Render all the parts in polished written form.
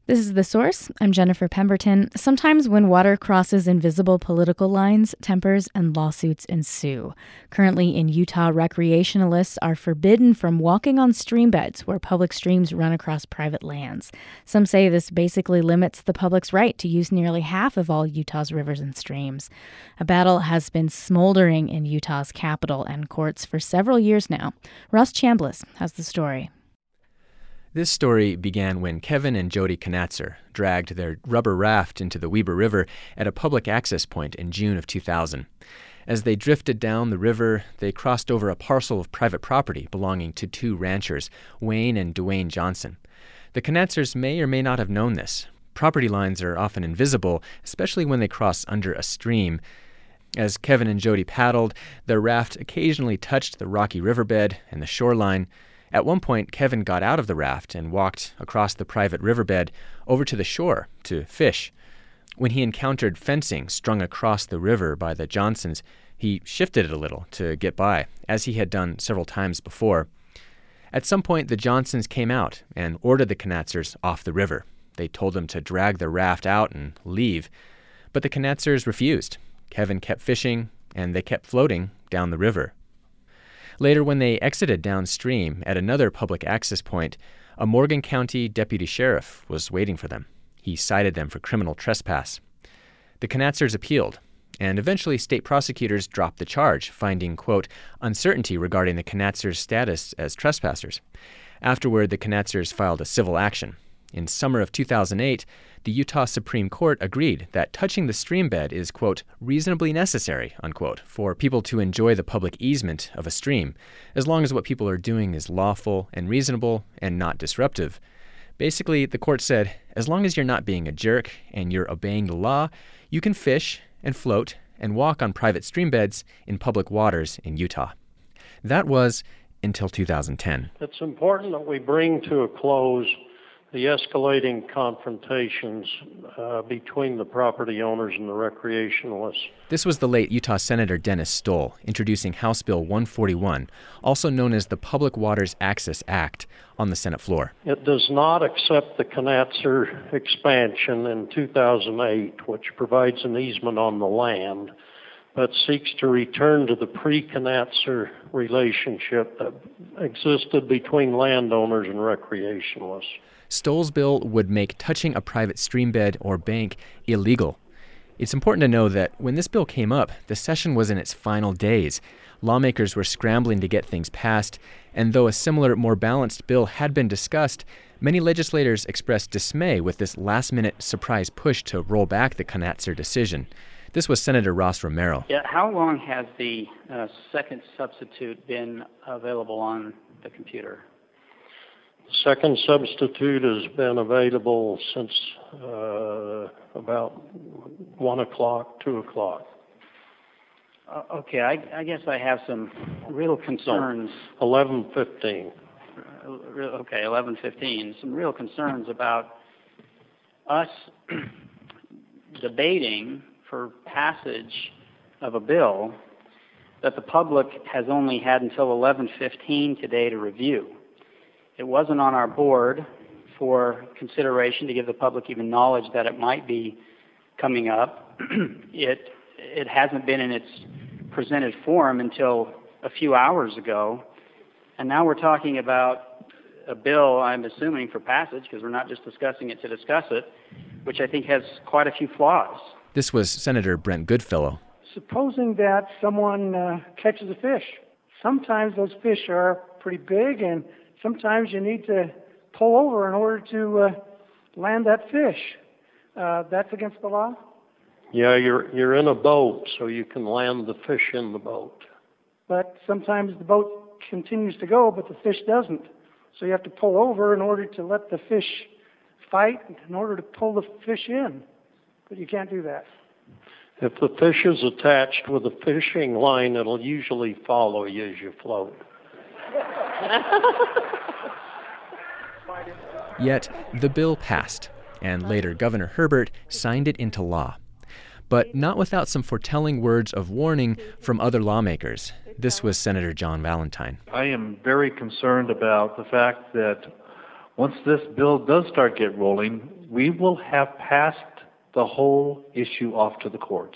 This is The Source. I'm Jennifer Pemberton. Sometimes when water crosses invisible political lines, tempers and lawsuits ensue. Currently in Utah, recreationalists are forbidden from walking on stream beds where public streams run across private lands. Some say this basically limits the public's right to use nearly half of all Utah's rivers and streams. A battle has been smoldering in Utah's capital and courts for several years now. Ross Chambliss has the story. This story began when Kevin and Jody Knatzer dragged their rubber raft into the Weber River at a public access point in June of 2000. As they drifted down the river, they crossed over a parcel of private property belonging to two ranchers, Wayne and Dwayne Johnson. The Knatzers may or may not have known this. Property lines are often invisible, especially when they cross under a stream. As Kevin and Jody paddled, their raft occasionally touched the rocky riverbed and the shoreline. At one point, Kevin got out of the raft and walked across the private riverbed over to the shore to fish. When he encountered fencing strung across the river by the Johnsons, he shifted it a little to get by, as he had done several times before. At some point, the Johnsons came out and ordered the Knatzers off the river. They told them to drag the raft out and leave, but the Knatzers refused. Kevin kept fishing, and they kept floating down the river. Later, when they exited downstream at another public access point, a Morgan County deputy sheriff was waiting for them. He cited them for criminal trespass. The Knatzers appealed, and eventually state prosecutors dropped the charge, finding, quote, uncertainty regarding the Knatzers' status as trespassers. Afterward, the Knatzers filed a civil action. In summer of 2008, the Utah Supreme Court agreed that touching the stream bed is, quote, reasonably necessary, unquote, for people to enjoy the public easement of a stream, as long as what people are doing is lawful and reasonable and not disruptive. Basically, the court said, as long as you're not being a jerk and you're obeying the law, you can fish and float and walk on private stream beds in public waters in Utah. That was until 2010. It's important that we bring to a close the escalating confrontations between the property owners and the recreationalists. This was the late Utah Senator Dennis Stoll introducing House Bill 141, also known as the Public Waters Access Act, on the Senate floor. It does not accept the Knatzer expansion in 2008, which provides an easement on the land, but seeks to return to the pre-Knatzer relationship that existed between landowners and recreationalists. Stoll's bill would make touching a private stream bed or bank illegal. It's important to know that when this bill came up, the session was in its final days. Lawmakers were scrambling to get things passed, and though a similar, more balanced bill had been discussed, many legislators expressed dismay with this last-minute surprise push to roll back the Knatzer decision. This was Senator Ross Romero. Yeah, how long has the second substitute been available on the computer? The second substitute has been available since about 1 o'clock, 2 o'clock. Okay, I guess I have some real concerns. 11:15. Okay, 11:15. Some real concerns about us debating for passage of a bill that the public has only had until 11:15 today to review. It wasn't on our board for consideration to give the public even knowledge that it might be coming up. It hasn't been in its presented form until a few hours ago. And now we're talking about a bill, I'm assuming, for passage, because we're not just discussing it to discuss it, which I think has quite a few flaws. This was Senator Brent Goodfellow. Supposing that someone catches a fish. Sometimes those fish are pretty big, and sometimes you need to pull over in order to land that fish. That's against the law? Yeah, you're in a boat, so you can land the fish in the boat. But sometimes the boat continues to go, but the fish doesn't. So you have to pull over in order to let the fish fight, in order to pull the fish in. But you can't do that. If the fish is attached with a fishing line, it'll usually follow you as you float. Yet the bill passed, and later Governor Herbert signed it into law. But not without some foretelling words of warning from other lawmakers. This was Senator John Valentine. I am very concerned about the fact that once this bill does start get rolling, we will have passed the whole issue off to the courts.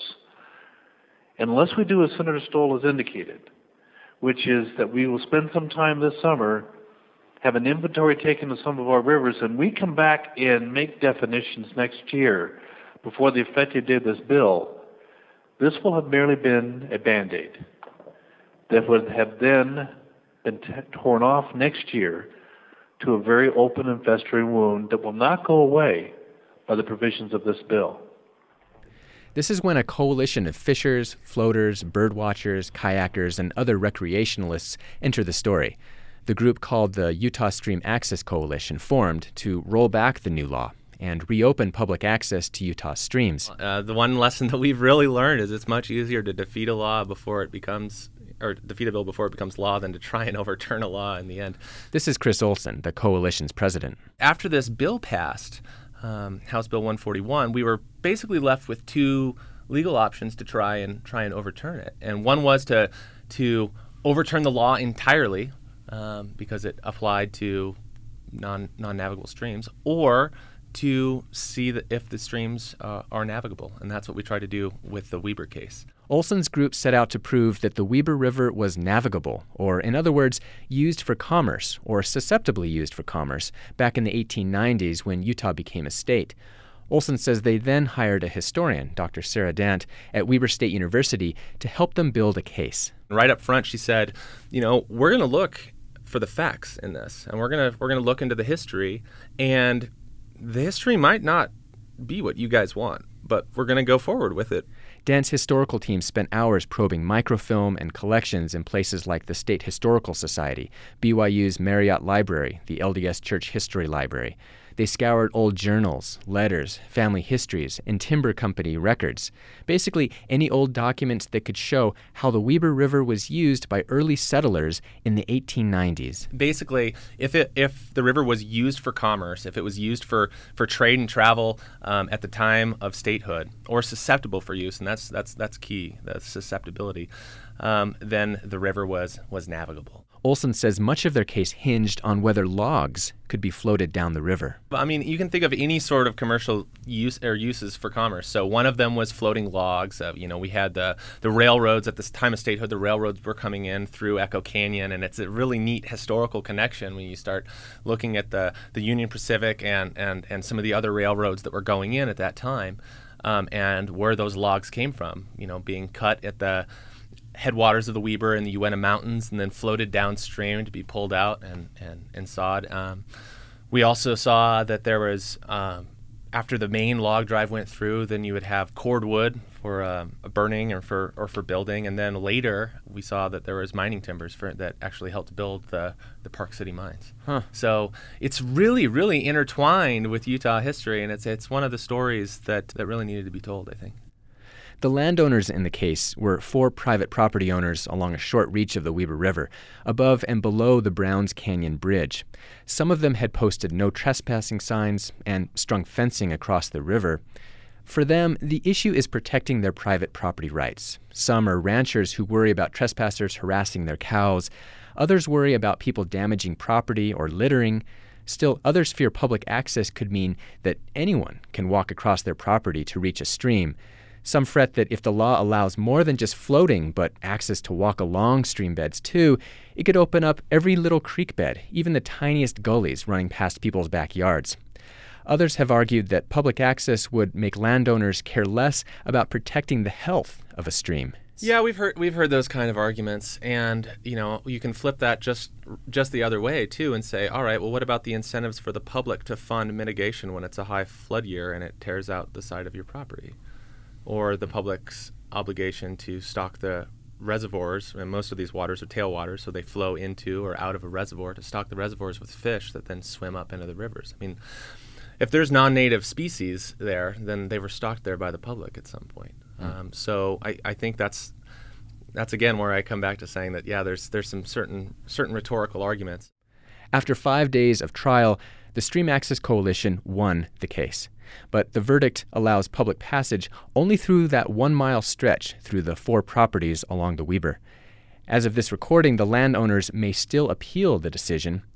Unless we do as Senator Stoll has indicated, which is that we will spend some time this summer, have an inventory taken of some of our rivers, and we come back and make definitions next year before the effective date of this bill, this will have merely been a Band-Aid that would have then been torn off next year to a very open and festering wound that will not go away by the provisions of this bill. This is when a coalition of fishers, floaters, birdwatchers, kayakers, and other recreationalists enter the story. The group called the Utah Stream Access Coalition formed to roll back the new law and reopen public access to Utah streams. The one lesson that we've really learned is it's much easier to defeat a bill before it becomes law than to try and overturn a law in the end. This is Chris Olson, the coalition's president. After this bill passed, House Bill 141, we were basically left with two legal options to try and overturn it. And one was to overturn the law entirely because it applied to non-navigable streams, or to see if the streams are navigable. And that's what we tried to do with the Weber case. Olson's group set out to prove that the Weber River was navigable, or in other words, used for commerce, or susceptibly used for commerce, back in the 1890s when Utah became a state. Olson says they then hired a historian, Dr. Sarah Dant, at Weber State University to help them build a case. Right up front, she said, we're going to look for the facts in this, and we're going to look into the history, and the history might not be what you guys want, but we're going to go forward with it. Dant's historical team spent hours probing microfilm and collections in places like the State Historical Society, BYU's Marriott Library, the LDS Church History Library. They scoured old journals, letters, family histories, and timber company records. Basically, any old documents that could show how the Weber River was used by early settlers in the 1890s. Basically, if the river was used for commerce, if it was used for trade and travel at the time of statehood, or susceptible for use, and that's key, that's susceptibility, then the river was navigable. Olson says much of their case hinged on whether logs could be floated down the river. I mean, you can think of any sort of commercial use or uses for commerce. So one of them was floating logs. We had the railroads at this time of statehood. The railroads were coming in through Echo Canyon, and it's a really neat historical connection when you start looking at the Union Pacific and some of the other railroads that were going in at that time, and where those logs came from. Being cut at the headwaters of the Weber in the Uinta Mountains and then floated downstream to be pulled out and sawed. We also saw that there was, after the main log drive went through, then you would have cordwood for burning or for building. And then later we saw that there was mining timbers that actually helped build the Park City mines. Huh. So it's really, really intertwined with Utah history, and it's one of the stories that really needed to be told, I think. The landowners in the case were 4 private property owners along a short reach of the Weber River, above and below the Browns Canyon Bridge. Some of them had posted no trespassing signs and strung fencing across the river. For them, the issue is protecting their private property rights. Some are ranchers who worry about trespassers harassing their cows. Others worry about people damaging property or littering. Still, others fear public access could mean that anyone can walk across their property to reach a stream. Some fret that if the law allows more than just floating, but access to walk along stream beds too, it could open up every little creek bed, even the tiniest gullies running past people's backyards. Others have argued that public access would make landowners care less about protecting the health of a stream. Yeah, we've heard those kind of arguments, and you can flip that just the other way too, and say, all right, well, what about the incentives for the public to fund mitigation when it's a high flood year and it tears out the side of your property? Or the public's obligation to stock the reservoirs, and most of these waters are tailwaters, so they flow into or out of a reservoir, to stock the reservoirs with fish that then swim up into the rivers. I mean, if there's non-native species there, then they were stocked there by the public at some point. So I think that's again where I come back to saying that, yeah, there's some certain rhetorical arguments. After 5 days of trial, the Stream Access Coalition won the case. But the verdict allows public passage only through that 1-mile stretch through the 4 properties along the Weber. As of this recording, the landowners may still appeal the decision.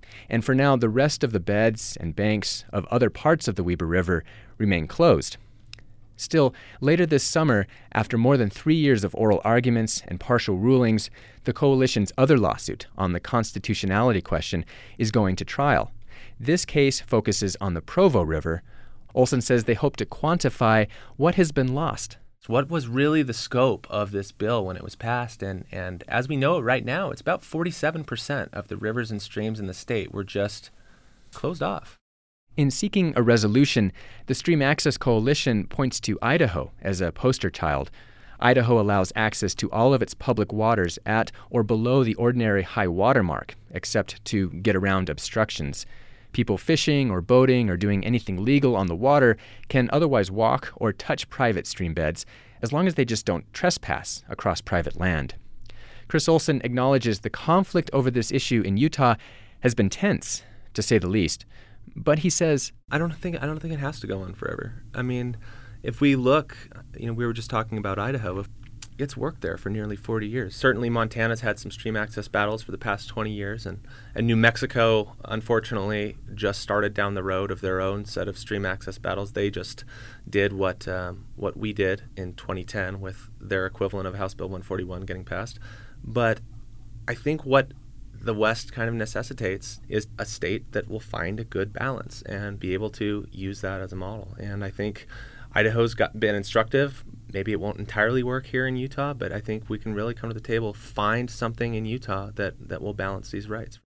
And for now, the rest of the beds and banks of other parts of the Weber River remain closed. Still, later this summer, after more than 3 years of oral arguments and partial rulings, the coalition's other lawsuit on the constitutionality question is going to trial. This case focuses on the Provo River. Olson says they hope to quantify what has been lost. What was really the scope of this bill when it was passed? And as we know it right now, it's about 47% of the rivers and streams in the state were just closed off. In seeking a resolution, the Stream Access Coalition points to Idaho as a poster child. Idaho allows access to all of its public waters at or below the ordinary high water mark, except to get around obstructions. People fishing or boating or doing anything legal on the water can otherwise walk or touch private stream beds as long as they just don't trespass across private land. Chris Olson acknowledges the conflict over this issue in Utah has been tense, to say the least. But he says, I don't think it has to go on forever. I mean, if we look, we were just talking about Idaho. It's worked there for nearly 40 years. Certainly Montana's had some stream access battles for the past 20 years, and New Mexico, unfortunately, just started down the road of their own set of stream access battles. They just did what we did in 2010 with their equivalent of House Bill 141 getting passed. But I think what the West kind of necessitates is a state that will find a good balance and be able to use that as a model. And I think Idaho's been instructive. Maybe it won't entirely work here in Utah, but I think we can really come to the table, find something in Utah that will balance these rights.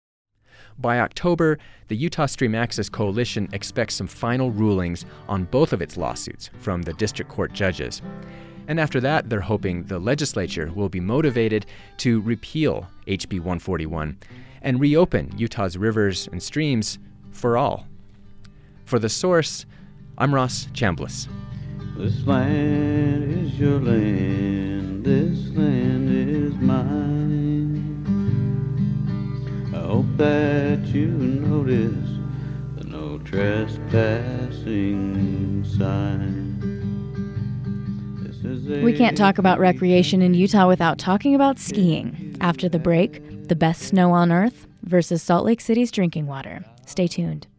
By October, the Utah Stream Access Coalition expects some final rulings on both of its lawsuits from the district court judges. And after that, they're hoping the legislature will be motivated to repeal HB 141 and reopen Utah's rivers and streams for all. For The Source, I'm Ross Chambliss. This land is your land, this land is mine. I hope that you notice the no trespassing sign. We can't talk about recreation in Utah without talking about skiing. After the break, the best snow on earth versus Salt Lake City's drinking water. Stay tuned.